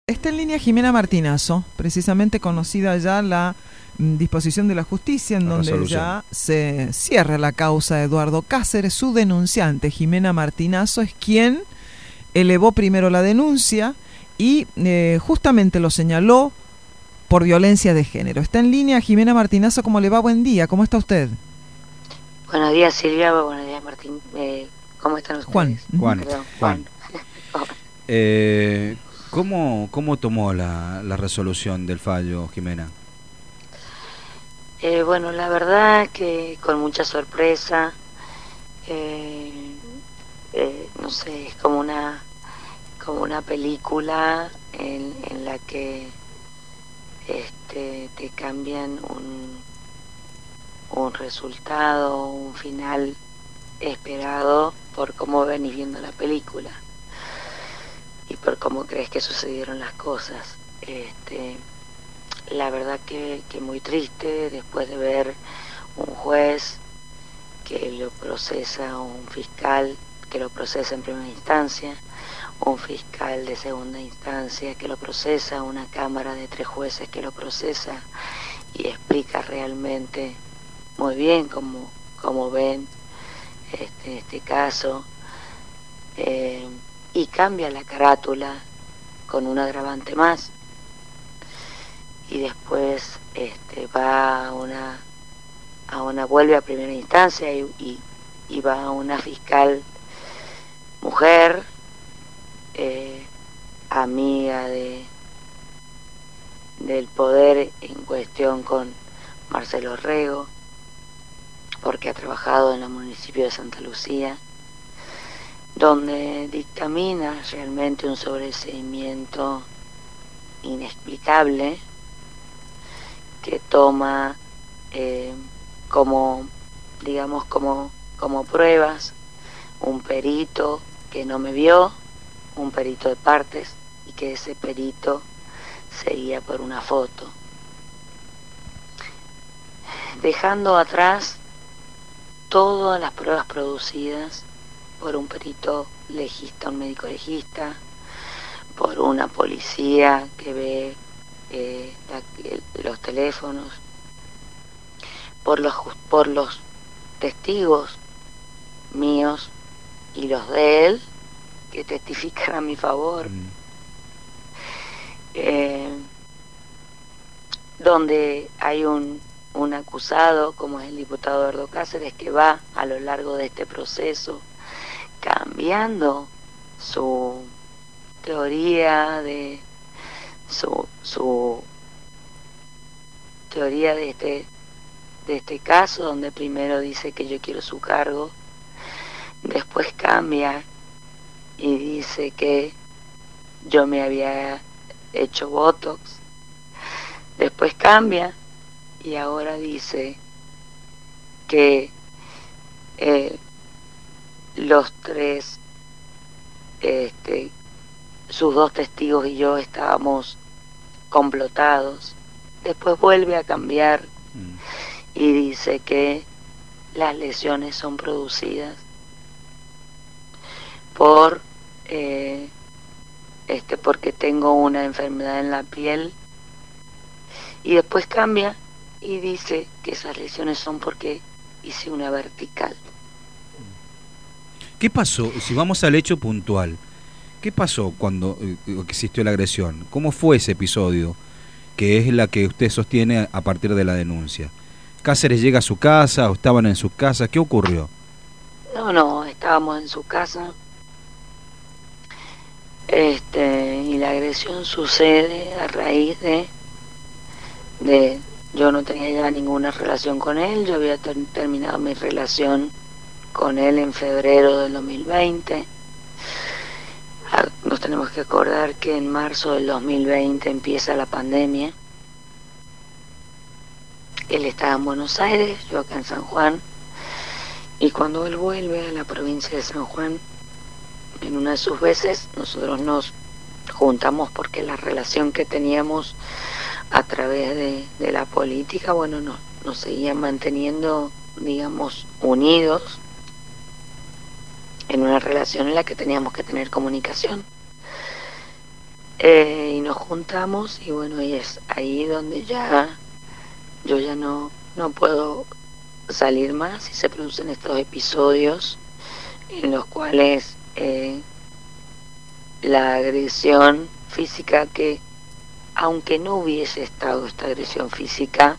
Está en línea Jimena Martinazo, precisamente conocida ya la disposición de la justicia, en donde ya se cierra la causa de Eduardo Cáceres. Su denunciante, Jimena Martinazo, es quien elevó primero la denuncia y justamente lo señaló por violencia de género. Está en línea Jimena Martinazo. ¿Cómo le va? Buen día. ¿Cómo está usted? Buenos días, Silvia. Buenos días, Martín. ¿Cómo están ustedes? Juan. Perdón, Juan. ¿Cómo tomó la resolución del fallo, Jimena? Bueno, la verdad que con mucha sorpresa. No sé, es como una película en la que te cambian un resultado, un final esperado por cómo venís viendo la película y por cómo crees que sucedieron las cosas. La verdad que muy triste, después de ver un juez que lo procesa, un fiscal que lo procesa en primera instancia, un fiscal de segunda instancia que lo procesa, una cámara de 3 jueces que lo procesa y explica realmente muy bien cómo ven este caso, y cambia la carátula con un agravante más, y después va vuelve a primera instancia y va a una fiscal mujer, amiga del poder en cuestión con Marcelo Rego, porque ha trabajado en el municipio de Santa Lucía, donde dictamina realmente un sobreseimiento inexplicable que toma como pruebas un perito que no me vio, un perito de partes, y que ese perito seguía por una foto, dejando atrás todas las pruebas producidas por un perito legista, un médico legista, por una policía que ve los teléfonos, por los testigos míos y los de él que testifican a mi favor, donde hay un acusado como es el diputado Eduardo Cáceres, que va a lo largo de este proceso cambiando su teoría de su teoría de este caso, donde primero dice que yo quiero su cargo, después cambia y dice que yo me había hecho botox, después cambia y ahora dice que los 3, sus 2 testigos y yo estábamos complotados. Después vuelve a cambiar y dice que las lesiones son producidas porque tengo una enfermedad en la piel, y después cambia y dice que esas lesiones son porque hice una vertical. ¿Qué pasó? Si vamos al hecho puntual, ¿qué pasó cuando existió la agresión? ¿Cómo fue ese episodio, que es la que usted sostiene a partir de la denuncia? ¿Cáceres llega a su casa o estaban en su casa? ¿Qué ocurrió? No, estábamos en su casa, y la agresión sucede a raíz de yo no tenía ya ninguna relación con él. Yo había terminado mi relación con él en febrero del 2020. Nos tenemos que acordar que en marzo del 2020 empieza la pandemia. Él estaba en Buenos Aires, yo acá en San Juan, y cuando él vuelve a la provincia de San Juan, en una de sus veces nosotros nos juntamos porque la relación que teníamos a través de la política, bueno, nos seguían manteniendo, digamos, unidos en una relación en la que teníamos que tener comunicación. y nos juntamos, y bueno, y es ahí donde yo ya no puedo salir más, y se producen estos episodios en los cuales la agresión física, que aunque no hubiese estado esta agresión física,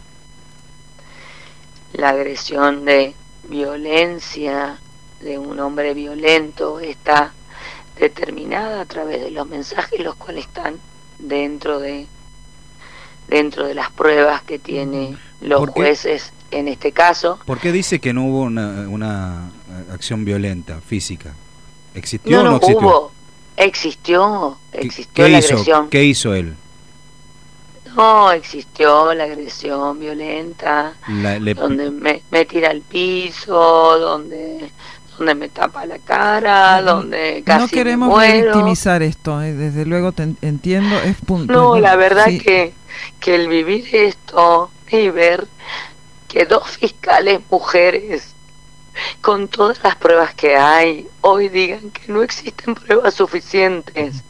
la agresión de violencia de un hombre violento está determinada a través de los mensajes, los cuales están dentro de las pruebas que tienen los jueces en este caso. ¿Por qué dice que no hubo una acción violenta, física? ¿Existió o no existió? Hubo, existió la agresión. ¿Qué hizo él? No, existió la agresión violenta, donde me tira al piso, donde me tapa la cara, donde casi no queremos me muero. victimizar esto, desde luego te entiendo, es punto. No, la verdad sí. que el vivir esto y ver que 2 fiscales mujeres, con todas las pruebas que hay, hoy digan que no existen pruebas suficientes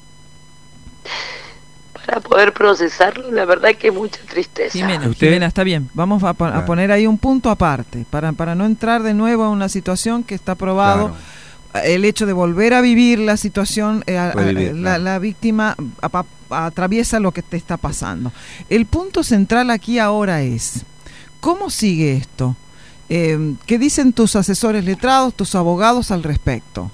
para poder procesarlo, la verdad que es mucha tristeza. Jimena, está bien, vamos a poner ahí un punto aparte, para no entrar de nuevo a una situación que está probado. Claro. El hecho de volver a vivir la situación, la víctima atraviesa lo que te está pasando. El punto central aquí ahora es, ¿cómo sigue esto? ¿Qué dicen tus asesores letrados, tus abogados al respecto?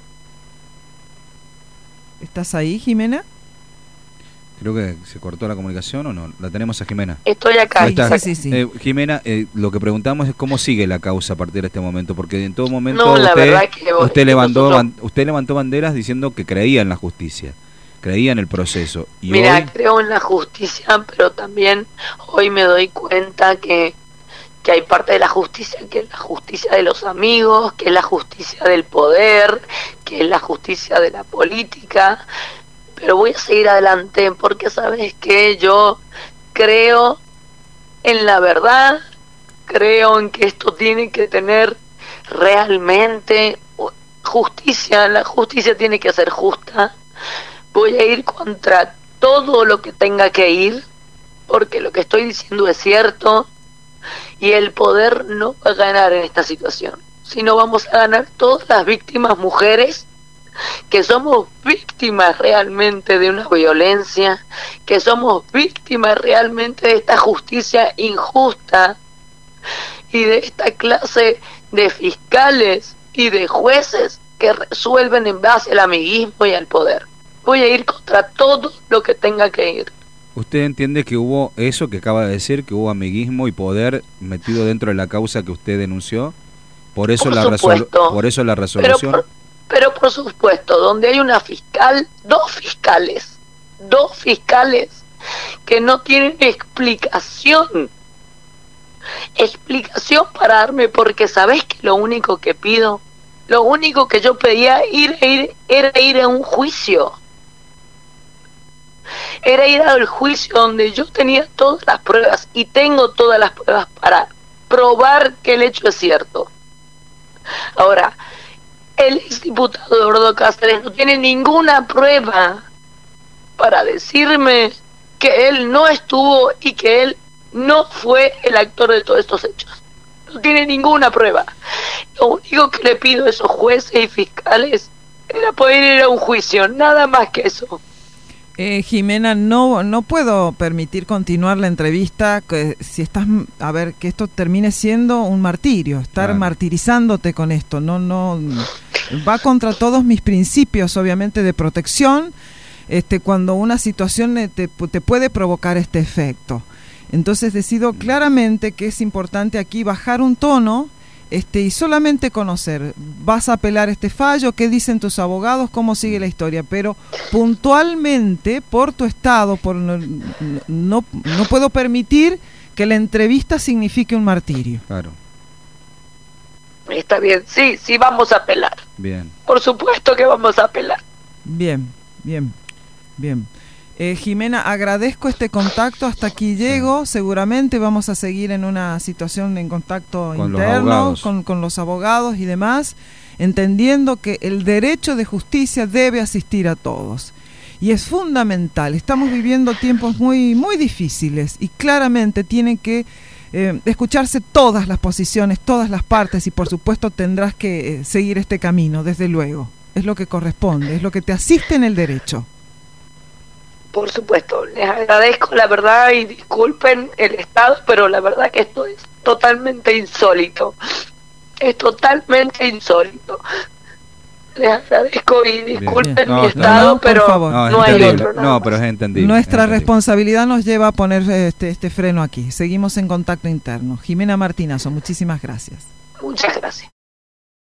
¿Estás ahí, Jimena? Creo que se cortó la comunicación, ¿o no? La tenemos a Jimena. Estoy acá. Sí. Jimena, lo que preguntamos es cómo sigue la causa a partir de este momento, porque en todo momento usted levantó banderas diciendo que creía en la justicia, creía en el proceso. Y mira, creo en la justicia, pero también hoy me doy cuenta que hay parte de la justicia que es la justicia de los amigos, que es la justicia del poder, que es la justicia de la política. Pero voy a seguir adelante porque sabes que yo creo en la verdad, creo en que esto tiene que tener realmente justicia, la justicia tiene que ser justa. Voy a ir contra todo lo que tenga que ir, porque lo que estoy diciendo es cierto, y el poder no va a ganar en esta situación, sino vamos a ganar todas las víctimas mujeres, que somos víctimas realmente de una violencia, que somos víctimas realmente de esta justicia injusta y de esta clase de fiscales y de jueces que resuelven en base al amiguismo y al poder. Voy a ir contra todo lo que tenga que ir. ¿Usted entiende que hubo eso que acaba de decir, que hubo amiguismo y poder metido dentro de la causa que usted denunció? ¿Por eso la resolución? Pero por supuesto, donde hay una fiscal, dos fiscales que no tienen explicación para darme, porque sabés que lo único que pido, lo único que yo pedía era ir a un juicio, era ir al juicio donde yo tenía todas las pruebas y tengo todas las pruebas para probar que el hecho es cierto. Ahora, el exdiputado Eduardo Cáceres no tiene ninguna prueba para decirme que él no estuvo y que él no fue el actor de todos estos hechos. No tiene ninguna prueba. Lo único que le pido a esos jueces y fiscales era poder ir a un juicio, nada más que eso. Jimena, no puedo permitir continuar la entrevista que esto termine siendo un martirio, estar martirizándote con esto. No va contra todos mis principios, obviamente, de protección, cuando una situación te puede provocar este efecto. Entonces decido claramente que es importante aquí bajar un tono y solamente conocer. ¿Vas a apelar este fallo? ¿Qué dicen tus abogados? ¿Cómo sigue la historia? Pero puntualmente, por tu estado, no puedo permitir que la entrevista signifique un martirio. Claro. Está bien, sí vamos a apelar. Bien. Por supuesto que vamos a apelar. Bien. Jimena, agradezco este contacto, hasta aquí llego, seguramente vamos a seguir en una situación en contacto interno con los abogados y demás, entendiendo que el derecho de justicia debe asistir a todos y es fundamental. Estamos viviendo tiempos muy, muy difíciles y claramente tienen que escucharse todas las posiciones, todas las partes, y por supuesto tendrás que seguir este camino, desde luego. Es lo que corresponde, es lo que te asiste en el derecho. Por supuesto, les agradezco la verdad y disculpen el estado, pero la verdad que esto es totalmente insólito. Es totalmente insólito. Les agradezco y disculpen mi estado, pero no hay otro. No, pero es entendible. Nuestra responsabilidad nos lleva a poner este freno aquí. Seguimos en contacto interno. Jimena Martinazo, muchísimas gracias. Muchas gracias.